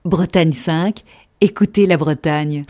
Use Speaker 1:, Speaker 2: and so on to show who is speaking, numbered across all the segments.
Speaker 1: Bretagne 5, écoutez la Bretagne.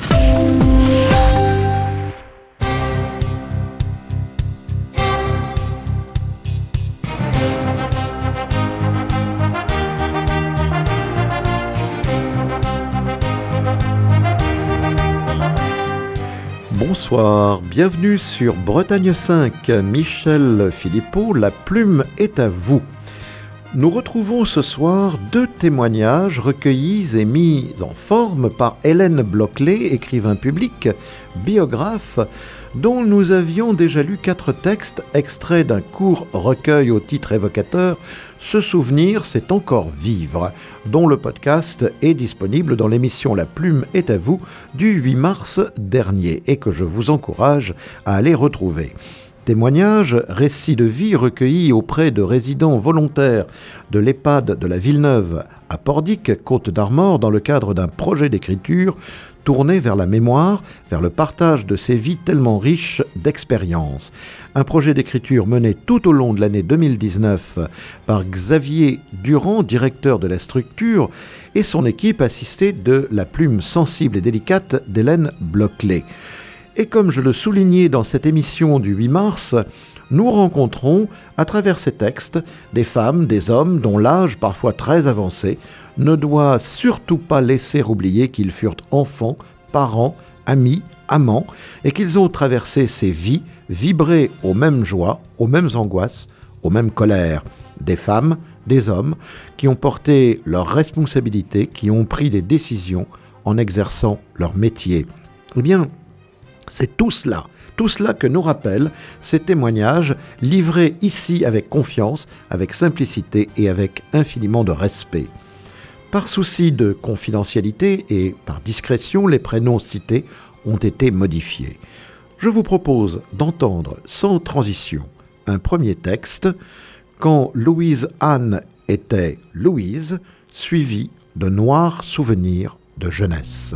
Speaker 2: Bonsoir, bienvenue sur Bretagne 5. Michel Philippot, la plume est à vous. Nous retrouvons ce soir deux témoignages recueillis et mis en forme par Hélène Bloclet, écrivain public, biographe, dont nous avions déjà lu 4 textes extraits d'un court recueil au titre évocateur « Se souvenir, c'est encore vivre », dont le podcast est disponible dans l'émission La Plume est à vous du 8 mars dernier et que je vous encourage à aller retrouver. Témoignages, récits de vie recueillis auprès de résidents volontaires de l'EHPAD de la Villeneuve à Pordic, Côte-d'Armor, dans le cadre d'un projet d'écriture tourné vers la mémoire, vers le partage de ces vies tellement riches d'expériences. Un projet d'écriture mené tout au long de l'année 2019 par Xavier Durand, directeur de la structure, et son équipe assistée de la plume sensible et délicate d'Hélène Bloclet. Et comme je le soulignais dans cette émission du 8 mars, nous rencontrons, à travers ces textes, des femmes, des hommes dont l'âge, parfois très avancé, ne doit surtout pas laisser oublier qu'ils furent enfants, parents, amis, amants, et qu'ils ont traversé ces vies, vibré aux mêmes joies, aux mêmes angoisses, aux mêmes colères. Des femmes, des hommes, qui ont porté leurs responsabilités, qui ont pris des décisions en exerçant leur métier. Eh bien, c'est tout cela que nous rappellent ces témoignages livrés ici avec confiance, avec simplicité et avec infiniment de respect. Par souci de confidentialité et par discrétion, les prénoms cités ont été modifiés. Je vous propose d'entendre sans transition un premier texte, Quand Louise Anne était Louise, suivi de noirs souvenirs de jeunesse.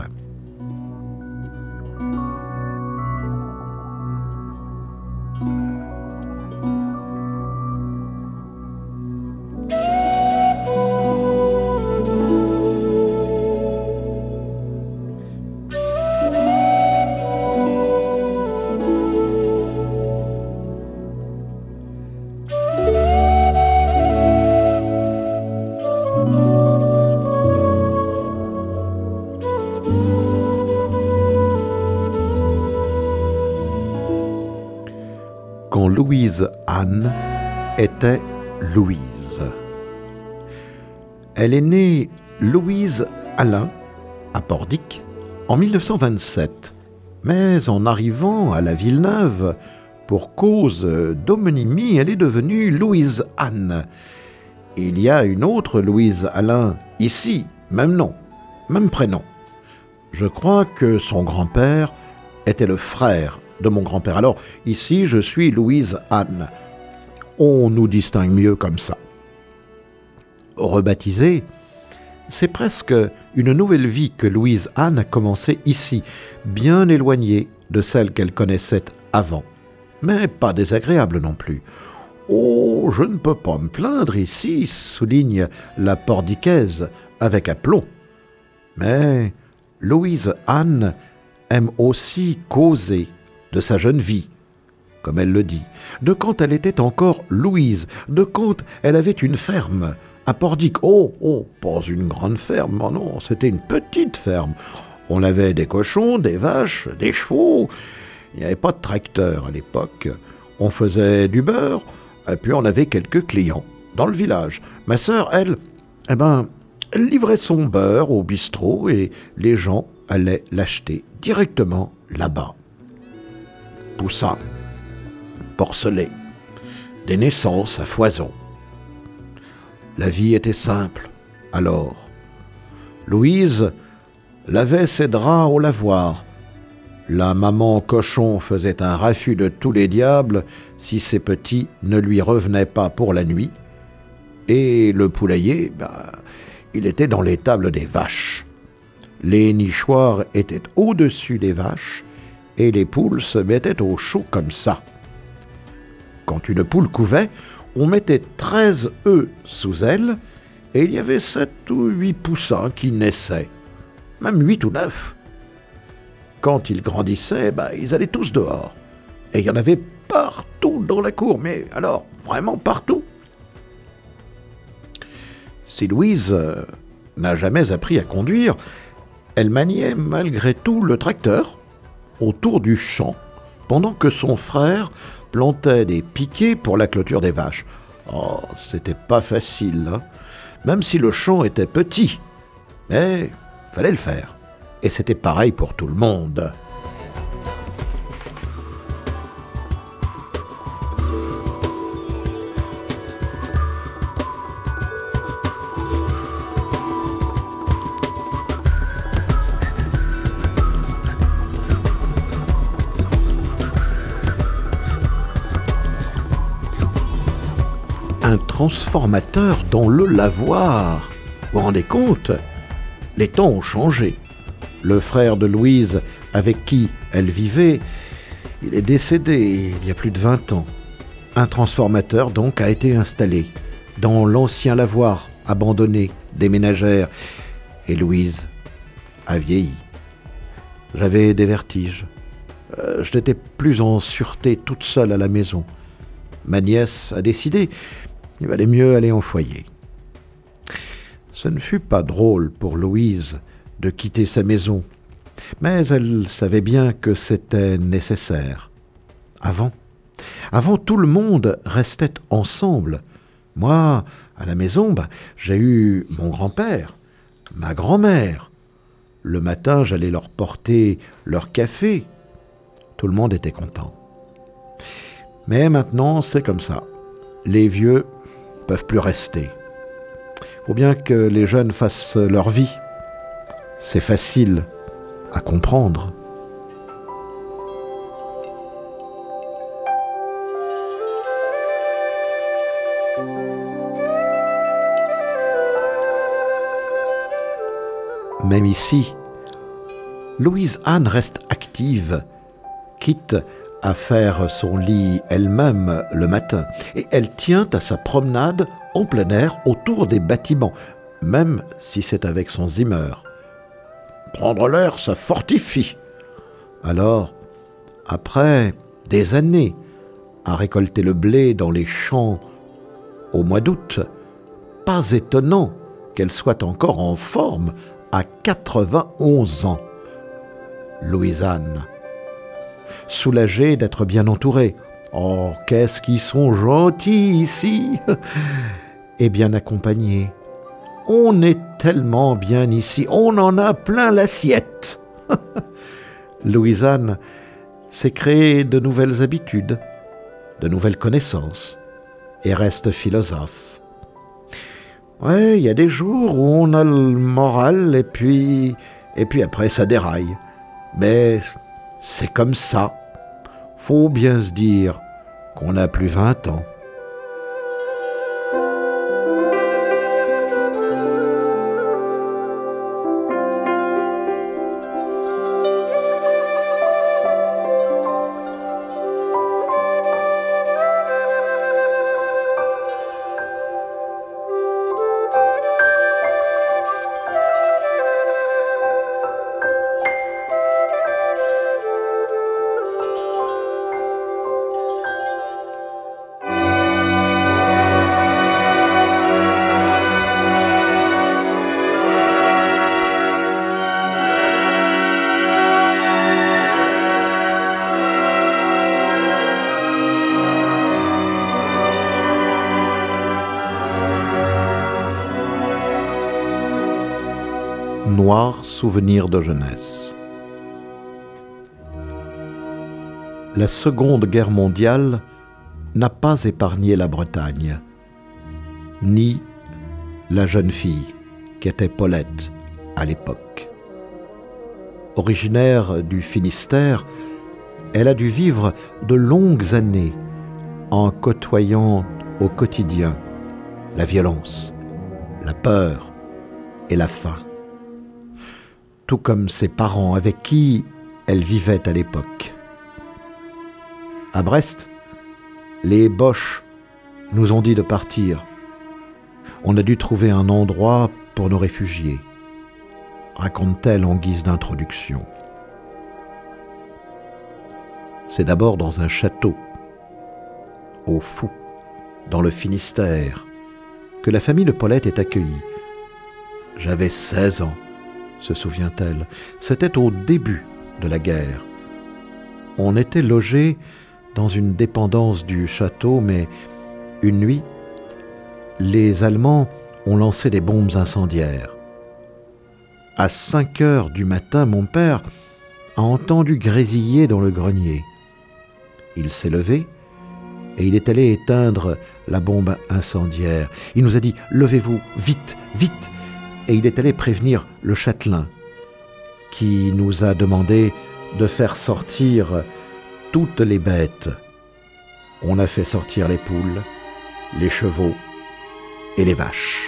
Speaker 2: Quand Louise Anne était Louise. Elle est née Louise Alain à Pordic en 1927, mais en arrivant à la Villeneuve, pour cause d'homonymie, elle est devenue Louise Anne. Il y a une autre Louise Alain ici, même nom, même prénom. Je crois que son grand-père était le frère de mon grand-père. Alors, ici, je suis Louise Anne. On nous distingue mieux comme ça. Rebaptisée, c'est presque une nouvelle vie que Louise Anne a commencée ici, bien éloignée de celle qu'elle connaissait avant, mais pas désagréable non plus. « Oh, je ne peux pas me plaindre ici », souligne la pordicaise avec aplomb. Mais Louise Anne aime aussi causer de sa jeune vie, comme elle le dit, de quand elle était encore Louise, de quand elle avait une ferme à Pordic. Oh, pas une grande ferme, non, c'était une petite ferme. On avait des cochons, des vaches, des chevaux. Il n'y avait pas de tracteur à l'époque. On faisait du beurre, et puis on avait quelques clients dans le village. Ma sœur, elle livrait son beurre au bistrot et les gens allaient l'acheter directement là-bas. Poussins, porcelets, des naissances à foison. La vie était simple, alors. Louise lavait ses draps au lavoir. La maman cochon faisait un raffut de tous les diables si ses petits ne lui revenaient pas pour la nuit. Et le poulailler, il était dans l'étable des vaches. Les nichoirs étaient au-dessus des vaches, et les poules se mettaient au chaud comme ça. Quand une poule couvait, on mettait 13 œufs sous elle, et il y avait 7 ou 8 poussins qui naissaient, même 8 ou 9. Quand ils grandissaient, ils allaient tous dehors. Et il y en avait partout dans la cour, mais alors, vraiment partout. Si Louise n'a jamais appris à conduire, elle maniait malgré tout le tracteur autour du champ, pendant que son frère plantait des piquets pour la clôture des vaches. Oh, c'était pas facile, hein, même si le champ était petit. Mais fallait le faire. Et c'était pareil pour tout le monde. Un transformateur dans le lavoir. Vous vous rendez compte? Les temps ont changé. Le frère de Louise, avec qui elle vivait, il est décédé il y a plus de 20 ans. Un transformateur donc a été installé dans l'ancien lavoir abandonné des ménagères. Et Louise a vieilli. J'avais des vertiges. Je n'étais plus en sûreté toute seule à la maison. Ma nièce a décidé qu'il valait mieux aller en foyer. Ce ne fut pas drôle pour Louise de quitter sa maison, mais elle savait bien que c'était nécessaire. Avant, tout le monde restait ensemble. Moi, à la maison, j'ai eu mon grand-père, ma grand-mère. Le matin, j'allais leur porter leur café. Tout le monde était content. Mais maintenant, c'est comme ça. Les vieux peuvent plus rester. Faut bien que les jeunes fassent leur vie. C'est facile à comprendre. Même ici, Louise-Anne reste active, quitte à faire son lit elle-même le matin, et elle tient à sa promenade en plein air autour des bâtiments, même si c'est avec son Zimmer. Prendre l'air, ça fortifie. Alors, après des années à récolter le blé dans les champs au mois d'août, pas étonnant qu'elle soit encore en forme à 91 ans. Louise-Anne, soulagée d'être bien entourée. Oh, qu'est-ce qu'ils sont gentils ici et bien accompagnés. On est tellement bien ici, on en a plein l'assiette. Louise-Anne s'est créée de nouvelles habitudes, de nouvelles connaissances, et reste philosophe. Ouais, il y a des jours où on a le moral, et puis après ça déraille. Mais c'est comme ça. Faut bien se dire qu'on n'a plus 20 ans. Noir souvenir de jeunesse. La Seconde Guerre mondiale n'a pas épargné la Bretagne, ni la jeune fille qui était Paulette à l'époque. Originaire du Finistère, elle a dû vivre de longues années en côtoyant au quotidien la violence, la peur et la faim. Tout comme ses parents avec qui elle vivait à l'époque. À Brest, les Boches nous ont dit de partir. On a dû trouver un endroit pour nous réfugier, raconte-t-elle en guise d'introduction. C'est d'abord dans un château, au Fou, dans le Finistère, que la famille de Paulette est accueillie. J'avais 16 ans, se souvient-elle. C'était au début de la guerre. On était logés dans une dépendance du château, mais une nuit, les Allemands ont lancé des bombes incendiaires. À 5 heures du matin, mon père a entendu grésiller dans le grenier. Il s'est levé et il est allé éteindre la bombe incendiaire. Il nous a dit « Levez-vous, vite, vite !» Et il est allé prévenir le châtelain, qui nous a demandé de faire sortir toutes les bêtes. On a fait sortir les poules, les chevaux et les vaches.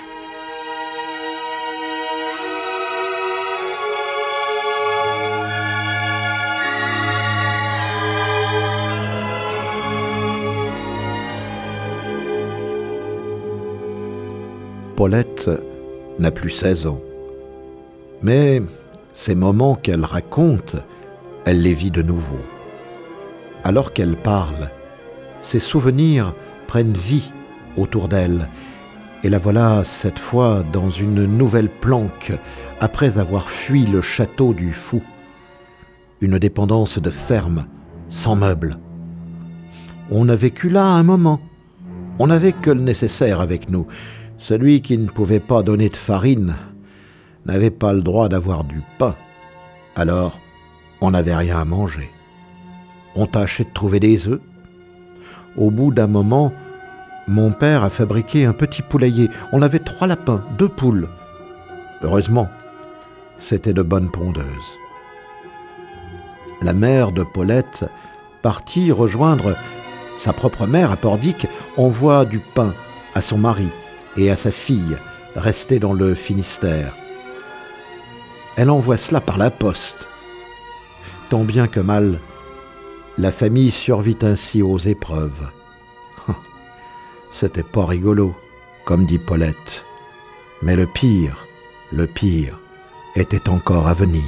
Speaker 2: Paulette n'a plus 16 ans. Mais ces moments qu'elle raconte, elle les vit de nouveau. Alors qu'elle parle, ses souvenirs prennent vie autour d'elle. Et la voilà cette fois dans une nouvelle planque, après avoir fui le château du Fou. Une dépendance de ferme, sans meubles. On a vécu là un moment. On n'avait que le nécessaire avec nous. Celui qui ne pouvait pas donner de farine n'avait pas le droit d'avoir du pain. Alors, on n'avait rien à manger. On tâchait de trouver des œufs. Au bout d'un moment, mon père a fabriqué un petit poulailler. On avait 3 lapins, 2 poules. Heureusement, c'était de bonnes pondeuses. La mère de Paulette partit rejoindre sa propre mère à Pordic, envoie du pain à son mari et à sa fille, restée dans le Finistère. Elle envoie cela par la poste. Tant bien que mal, la famille survit ainsi aux épreuves. C'était pas rigolo, comme dit Paulette. Mais le pire était encore à venir.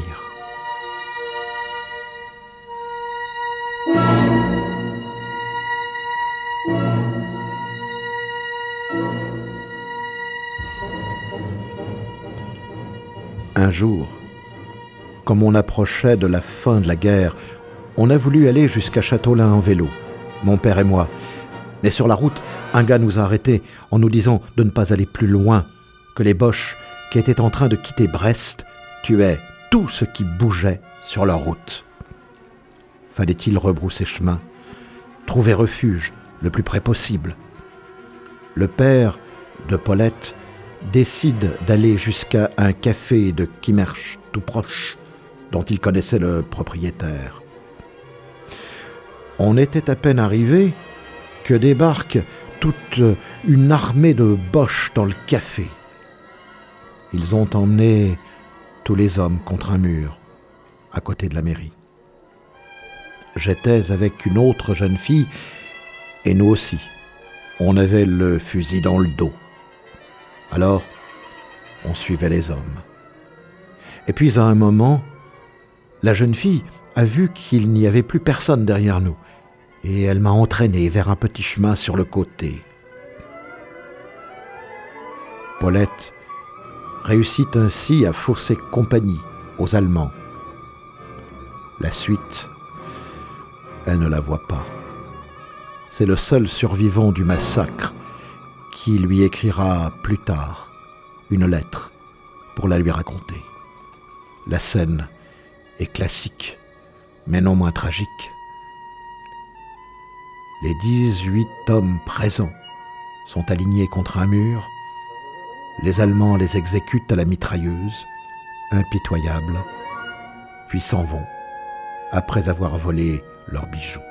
Speaker 2: Un jour, comme on approchait de la fin de la guerre, on a voulu aller jusqu'à Châteaulin en vélo, mon père et moi. Mais sur la route, un gars nous a arrêtés en nous disant de ne pas aller plus loin, que les Boches, qui étaient en train de quitter Brest, tuaient tout ce qui bougeait sur leur route. Fallait-il rebrousser chemin, trouver refuge le plus près possible. Le père de Paulette décide d'aller jusqu'à un café de Kimmersch tout proche, dont il connaissait le propriétaire. On était à peine arrivé que débarque toute une armée de Boches dans le café. Ils ont emmené tous les hommes contre un mur, à côté de la mairie. J'étais avec une autre jeune fille, et nous aussi, on avait le fusil dans le dos. Alors, on suivait les hommes. Et puis à un moment, la jeune fille a vu qu'il n'y avait plus personne derrière nous, et elle m'a entraîné vers un petit chemin sur le côté. Paulette réussit ainsi à fausser compagnie aux Allemands. La suite, elle ne la voit pas. C'est le seul survivant du massacre qui lui écrira plus tard une lettre pour la lui raconter. La scène est classique, mais non moins tragique. Les 18 hommes présents sont alignés contre un mur. Les Allemands les exécutent à la mitrailleuse, impitoyables, puis s'en vont, après avoir volé leurs bijoux.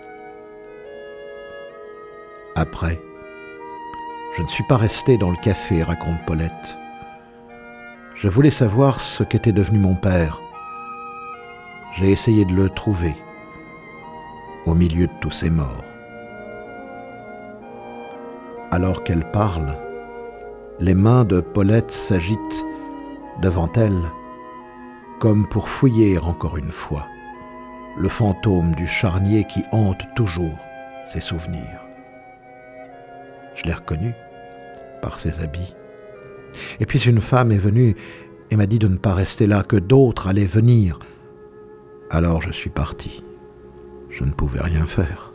Speaker 2: Après, je ne suis pas resté dans le café, raconte Paulette. Je voulais savoir ce qu'était devenu mon père. J'ai essayé de le trouver, au milieu de tous ces morts. Alors qu'elle parle, Les mains de Paulette s'agitent devant elle, comme pour fouiller encore une fois le fantôme du charnier qui hante toujours ses souvenirs. Je l'ai reconnu par ses habits. Et puis une femme est venue et m'a dit de ne pas rester là, que d'autres allaient venir. Alors je suis parti. Je ne pouvais rien faire.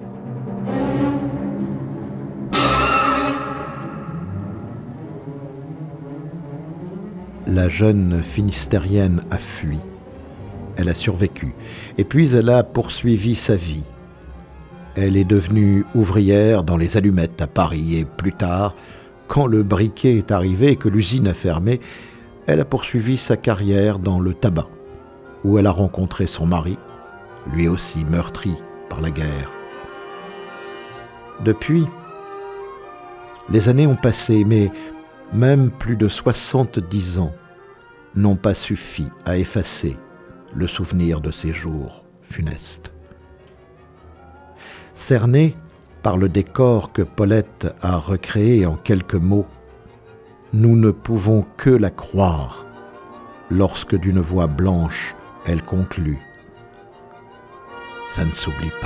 Speaker 2: La jeune Finistérienne a fui. Elle a survécu. Et puis elle a poursuivi sa vie. Elle est devenue ouvrière dans les allumettes à Paris. Et plus tard, quand le briquet est arrivé et que l'usine a fermé, elle a poursuivi sa carrière dans le tabac, où elle a rencontré son mari, lui aussi meurtri par la guerre. Depuis, les années ont passé, mais même plus de 70 ans n'ont pas suffi à effacer le souvenir de ces jours funestes. Cernés par le décor que Paulette a recréé en quelques mots, nous ne pouvons que la croire lorsque d'une voix blanche elle conclut « Ça ne s'oublie pas ».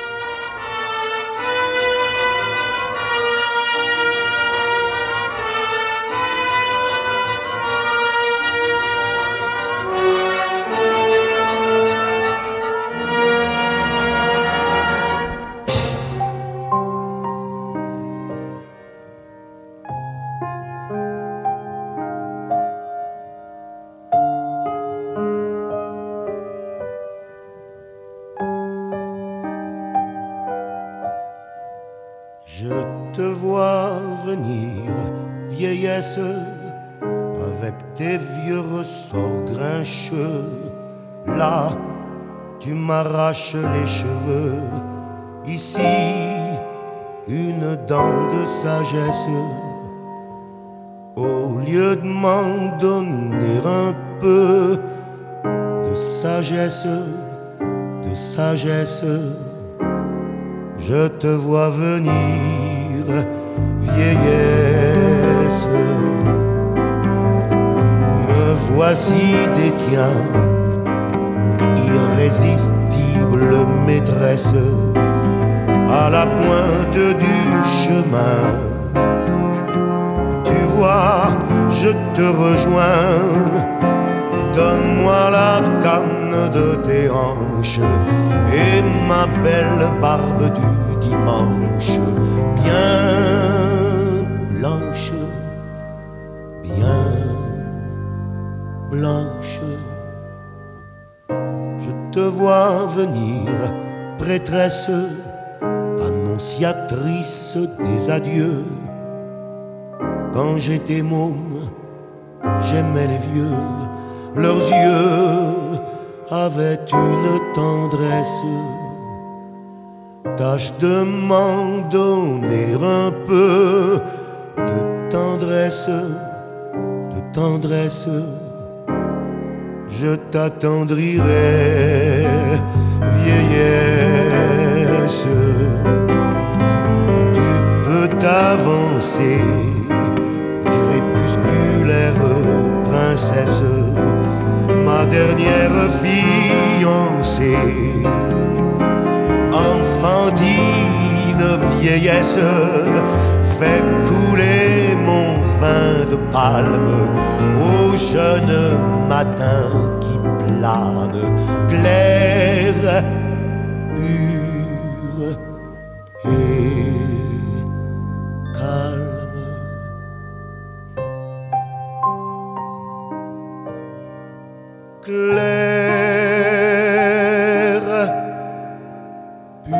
Speaker 3: Je te vois venir, vieillesse, avec tes vieux ressorts grincheux. Là, tu m'arraches les cheveux. Ici, une dent de sagesse. Au lieu de m'en donner un peu de sagesse, je te vois venir, vieillesse. Me voici des tiens, irrésistible maîtresse, à la pointe du chemin. Tu vois, je te rejoins. Donne-moi la canne de tes hanches et ma belle barbe du dimanche, bien blanche, bien blanche. Je te vois venir, prêtresse, annonciatrice des adieux. Quand j'étais môme, j'aimais les vieux. Leurs yeux avaient une tendresse. Tâche de m'en donner un peu de tendresse, je t'attendrirai, vieillesse. Tu peux t'avancer, crépusculaire princesse, ma dernière fiancée. Enfantine vieillesse, fais couler mon vin de palme au jeune matin qui plane, clair, pur et calme. Clair, pur,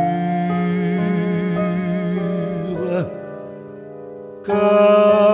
Speaker 3: calme.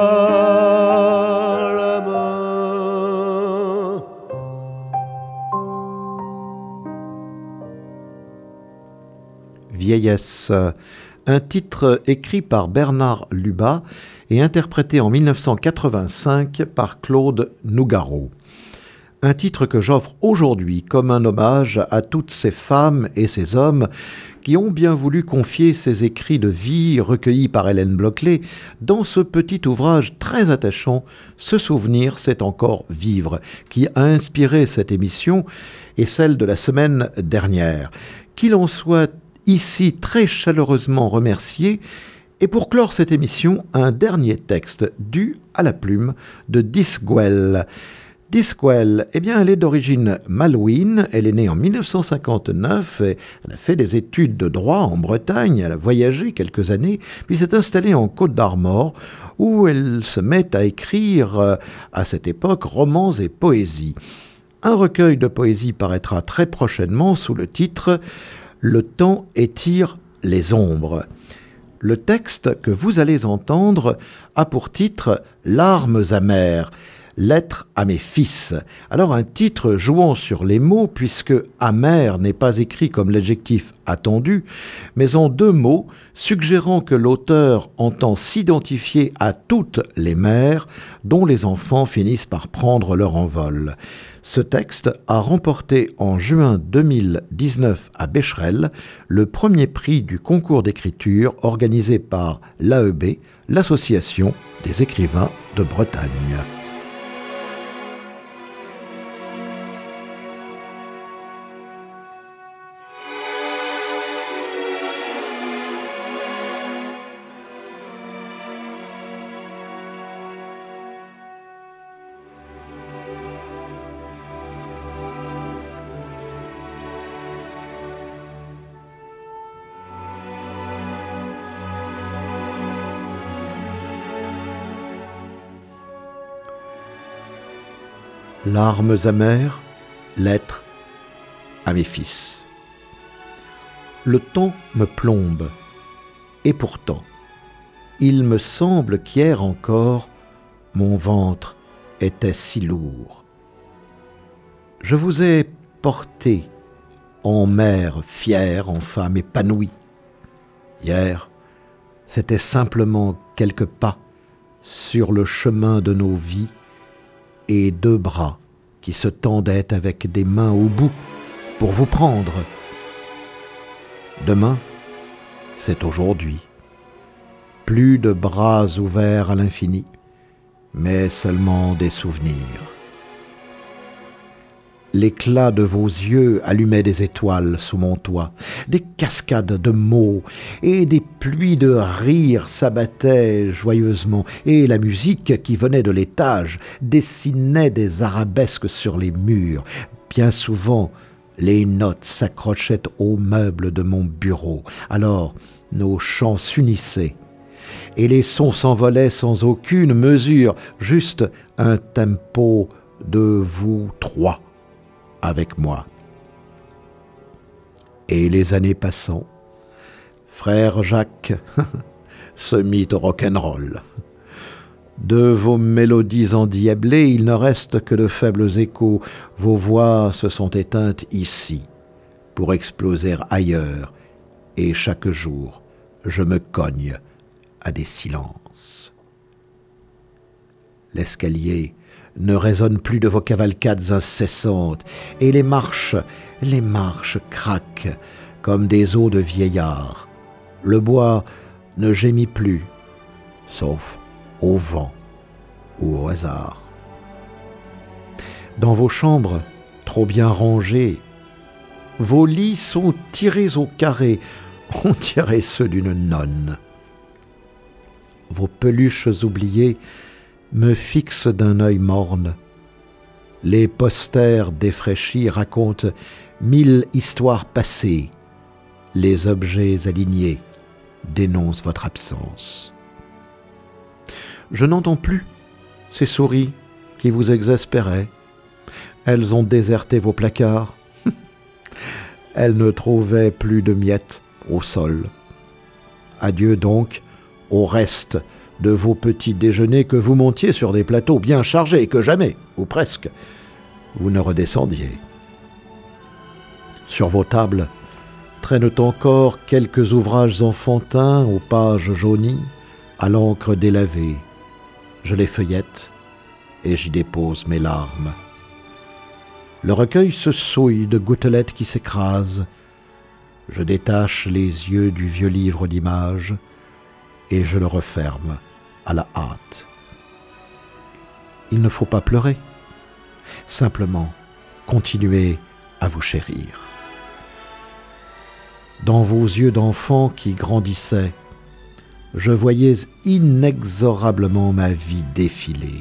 Speaker 2: Vieillesse, un titre écrit par Bernard Lubat et interprété en 1985 par Claude Nougaro. Un titre que j'offre aujourd'hui comme un hommage à toutes ces femmes et ces hommes qui ont bien voulu confier ces écrits de vie recueillis par Hélène Bloclet dans ce petit ouvrage très attachant, Ce souvenir, c'est encore vivre, qui a inspiré cette émission et celle de la semaine dernière. Qu'il en soit ici très chaleureusement remercié. Et pour clore cette émission, un dernier texte dû à la plume de Disgwell. Disgwell, eh bien, elle est d'origine malouine, elle est née en 1959, et elle a fait des études de droit en Bretagne, elle a voyagé quelques années, puis s'est installée en Côte-d'Armor, où elle se met à écrire, à cette époque, romans et poésies. Un recueil de poésie paraîtra très prochainement sous le titre « Le temps étire les ombres ». Le texte que vous allez entendre a pour titre « Larmes amères ». Lettre à mes fils. Alors un titre jouant sur les mots puisque amer n'est pas écrit comme l'adjectif attendu, mais en deux mots, suggérant que l'auteur entend s'identifier à toutes les mères dont les enfants finissent par prendre leur envol. Ce texte a remporté en juin 2019 à Becherel le premier prix du concours d'écriture organisé par l'AEB, l'Association des écrivains de Bretagne. Larmes amères, lettre à mes fils. Le temps me plombe, et pourtant, il me semble qu'hier encore, mon ventre était si lourd. Je vous ai porté en mère fière, en femme épanouie. Hier, c'était simplement quelques pas sur le chemin de nos vies et deux bras qui se tendaient avec des mains au bout pour vous prendre. Demain, c'est aujourd'hui. Plus de bras ouverts à l'infini, mais seulement des souvenirs. L'éclat de vos yeux allumait des étoiles sous mon toit, des cascades de mots et des pluies de rires s'abattaient joyeusement, et la musique qui venait de l'étage dessinait des arabesques sur les murs. Bien souvent, les notes s'accrochaient aux meubles de mon bureau. Alors, nos chants s'unissaient, et les sons s'envolaient sans aucune mesure, juste un tempo de vous trois avec moi. Et les années passant, frère Jacques se mit au rock'n'roll. De vos mélodies endiablées, il ne reste que de faibles échos. Vos voix se sont éteintes ici, pour exploser ailleurs, et chaque jour, je me cogne à des silences. L'escalier ne résonne plus de vos cavalcades incessantes, et les marches craquent comme des os de vieillard. Le bois ne gémit plus, sauf au vent ou au hasard. Dans vos chambres, trop bien rangées, vos lits sont tirés au carré, on dirait ceux d'une nonne. Vos peluches oubliées me fixent d'un œil morne. Les posters défraîchis racontent 1000 histoires passées. Les objets alignés dénoncent votre absence. Je n'entends plus ces souris qui vous exaspéraient. Elles ont déserté vos placards. Elles ne trouvaient plus de miettes au sol. Adieu donc au reste de vos petits déjeuners que vous montiez sur des plateaux bien chargés et que jamais, ou presque, vous ne redescendiez. Sur vos tables traînent encore quelques ouvrages enfantins aux pages jaunies, à l'encre délavée. Je les feuillette et j'y dépose mes larmes. Le recueil se souille de gouttelettes qui s'écrasent. Je détache les yeux du vieux livre d'images et je le referme à la hâte. Il ne faut pas pleurer, simplement continuez à vous chérir. Dans vos yeux d'enfant qui grandissaient, je voyais inexorablement ma vie défiler.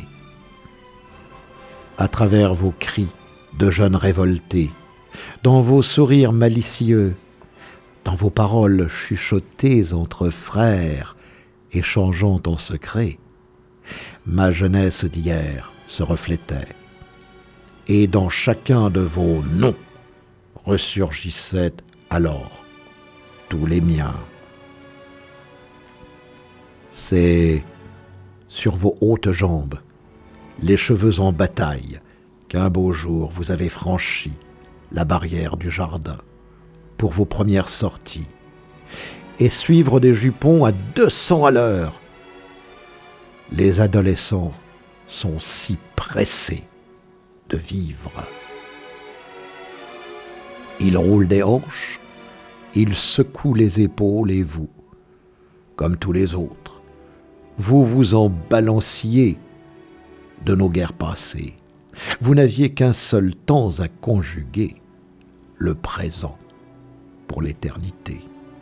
Speaker 2: À travers vos cris de jeunes révoltés, dans vos sourires malicieux, dans vos paroles chuchotées entre frères, échangeant en secret, ma jeunesse d'hier se reflétait, et dans chacun de vos noms ressurgissaient alors tous les miens. C'est sur vos hautes jambes, les cheveux en bataille, qu'un beau jour vous avez franchi la barrière du jardin pour vos premières sorties et suivre des jupons à 200 à l'heure. Les adolescents sont si pressés de vivre. Ils roulent des hanches, ils secouent les épaules et vous, comme tous les autres, vous vous en balanciez de nos guerres passées. Vous n'aviez qu'un seul temps à conjuguer, le présent pour l'éternité.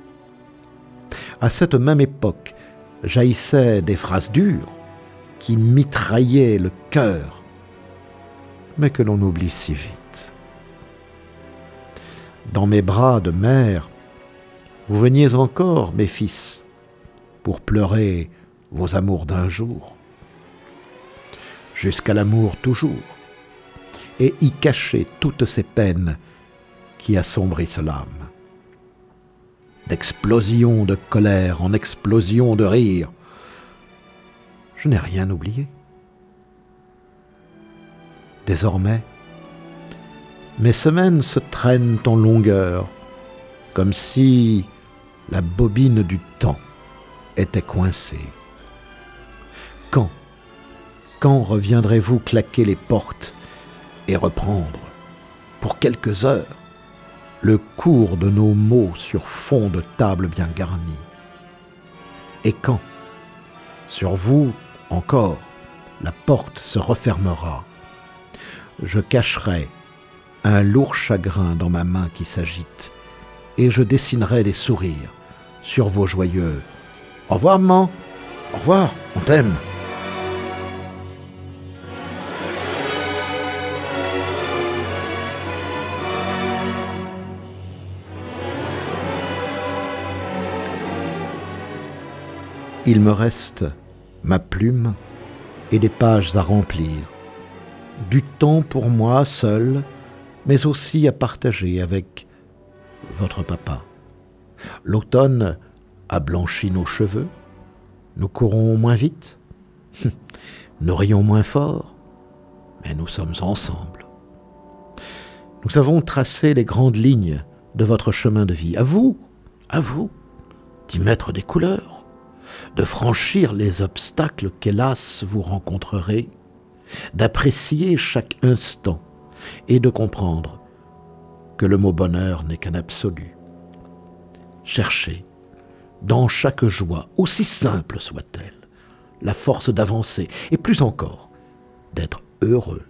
Speaker 2: À cette même époque, jaillissaient des phrases dures qui mitraillaient le cœur, mais que l'on oublie si vite. Dans mes bras de mère, vous veniez encore, mes fils, pour pleurer vos amours d'un jour, jusqu'à l'amour toujours, et y cacher toutes ces peines qui assombrissent l'âme. D'explosion de colère en explosion de rire, je n'ai rien oublié. Désormais, mes semaines se traînent en longueur, comme si la bobine du temps était coincée. Quand reviendrez-vous claquer les portes et reprendre, pour quelques heures, le cours de nos mots sur fond de table bien garnie? Et quand, sur vous encore, la porte se refermera, je cacherai un lourd chagrin dans ma main qui s'agite, et je dessinerai des sourires sur vos joyeux « Au revoir, maman, au revoir, on t'aime ». Il me reste ma plume et des pages à remplir, du temps pour moi seul, mais aussi à partager avec votre papa. L'automne a blanchi nos cheveux, nous courons moins vite, nous rions moins fort, mais nous sommes ensemble. Nous avons tracé les grandes lignes de votre chemin de vie. À vous d'y mettre des couleurs, de franchir les obstacles qu'hélas vous rencontrerez, d'apprécier chaque instant et de comprendre que le mot bonheur n'est qu'un absolu. Cherchez, dans chaque joie, aussi simple soit-elle, la force d'avancer et plus encore, d'être heureux.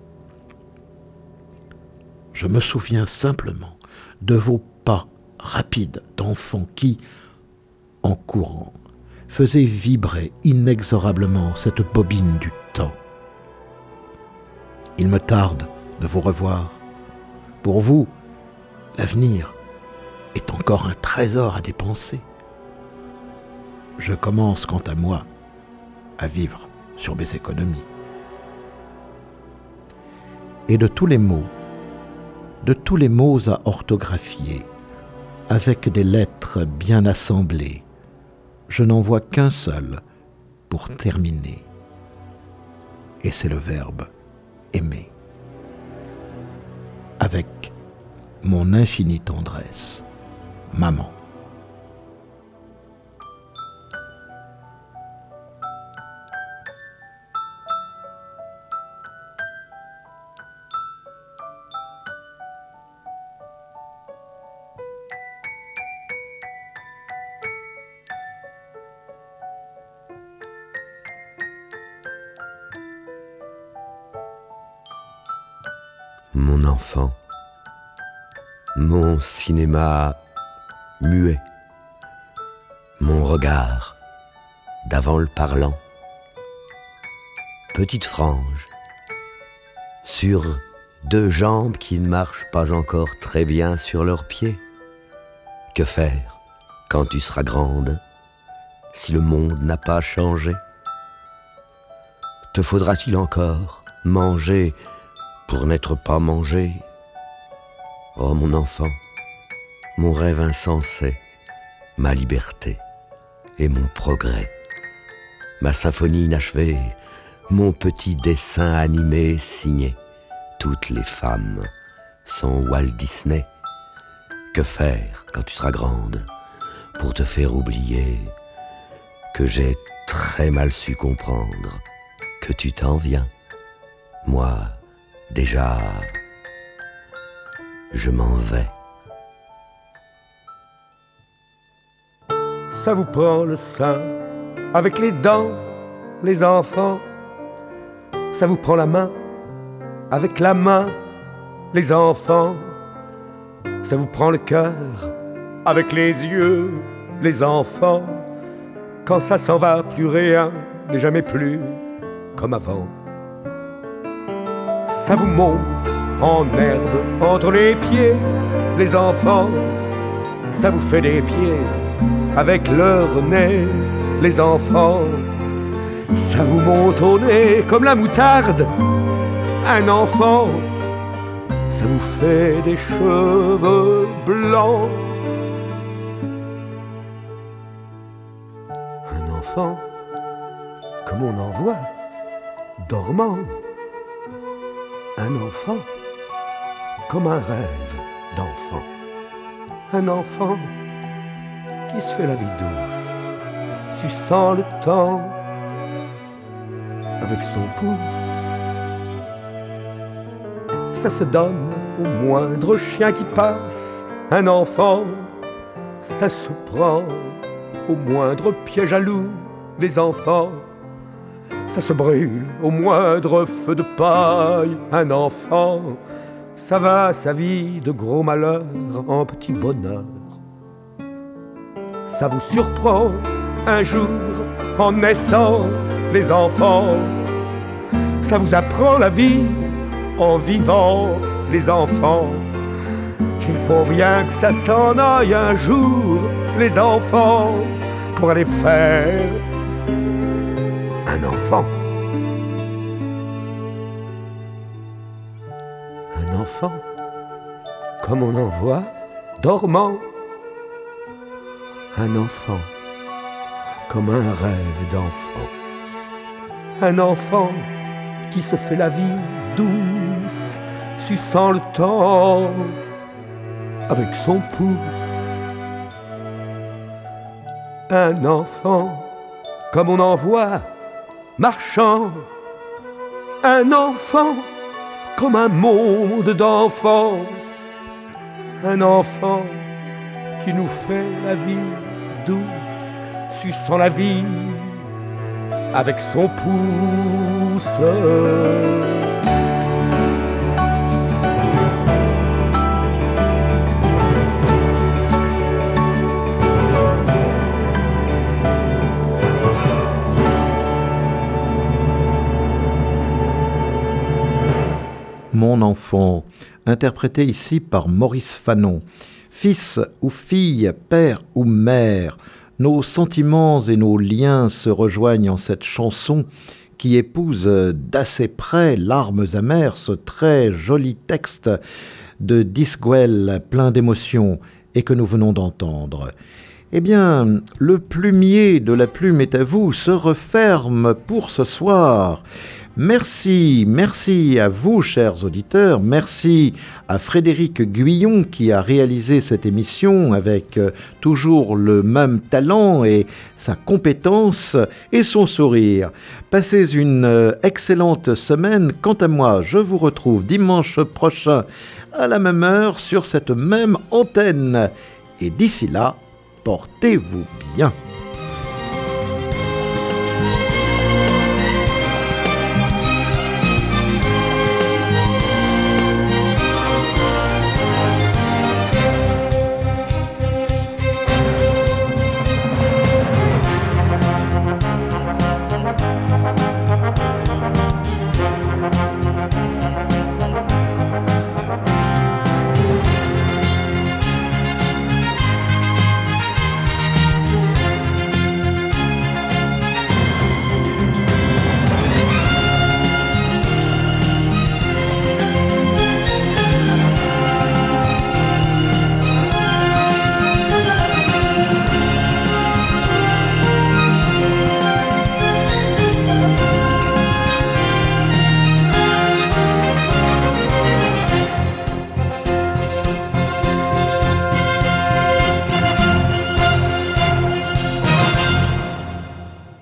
Speaker 2: Je me souviens simplement de vos pas rapides d'enfant qui, en courant, faisaient vibrer inexorablement cette bobine du temps. Il me tarde de vous revoir. Pour vous, l'avenir est encore un trésor à dépenser. Je commence, quant à moi, à vivre sur mes économies. Et de tous les mots à orthographier, avec des lettres bien assemblées, je n'en vois qu'un seul pour terminer. Et c'est le verbe aimer. Avec mon infinie tendresse, maman.
Speaker 4: mon enfant, mon cinéma muet, mon regard d'avant le parlant, petite frange sur deux jambes qui ne marchent pas encore très bien sur leurs pieds. Que faire quand tu seras grande, si le monde n'a pas changé? Te faudra-t-il encore manger pour n'être pas mangé? Oh mon enfant, mon rêve insensé, ma liberté et mon progrès, ma symphonie inachevée, mon petit dessin animé signé. Toutes les femmes sont Walt Disney. Que faire quand tu seras grande pour te faire oublier que j'ai très mal su comprendre que tu t'en viens? Moi, déjà, je m'en vais.
Speaker 5: Ça vous prend le sein avec les dents, les enfants. Ça vous prend la main avec la main, les enfants. Ça vous prend le cœur avec les yeux, les enfants. Quand ça s'en va, plus rien n'est jamais plus comme avant. Ça vous monte en herbe entre les pieds, les enfants. Ça vous fait des pieds avec leur nez, les enfants. Ça vous monte au nez comme la moutarde, un enfant. Ça vous fait des cheveux blancs. Un enfant, comme on en voit, dormant. Un enfant, comme un rêve d'enfant. Un enfant qui se fait la vie douce, suçant le temps avec son pouce. Ça se donne au moindre chien qui passe. Un enfant, ça se prend au moindre piège à loup. Les enfants, ça se brûle au moindre feu de paille. Un enfant, ça va sa vie de gros malheur en petit bonheur. Ça vous surprend un jour en naissant, les enfants. Ça vous apprend la vie en vivant, les enfants. Il faut bien que ça s'en aille un jour, les enfants, pour aller faire un enfant. Un enfant, comme on en voit, dormant. Un enfant, comme un rêve d'enfant. Un enfant qui se fait la vie douce, suçant le temps avec son pouce. Un enfant, comme on en voit, marchant. Un enfant, comme un monde d'enfants. Un enfant qui nous fait la vie douce, suçant la vie avec son pouce.
Speaker 2: Mon enfant, interprété ici par Maurice Fanon. Fils ou fille, père ou mère, nos sentiments et nos liens se rejoignent en cette chanson qui épouse d'assez près, larmes amères, ce très joli texte de Disgwell, plein d'émotions, et que nous venons d'entendre. Eh bien, le plumier de la plume est à vous, se referme pour ce soir. Merci à vous, chers auditeurs. Merci à Frédéric Guyon qui a réalisé cette émission avec toujours le même talent et sa compétence et son sourire. Passez une excellente semaine. Quant à moi, je vous retrouve dimanche prochain à la même heure sur cette même antenne. Et d'ici là, portez-vous bien.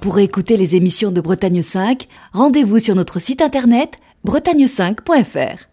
Speaker 1: Pour écouter les émissions de Bretagne 5, rendez-vous sur notre site internet bretagne5.fr.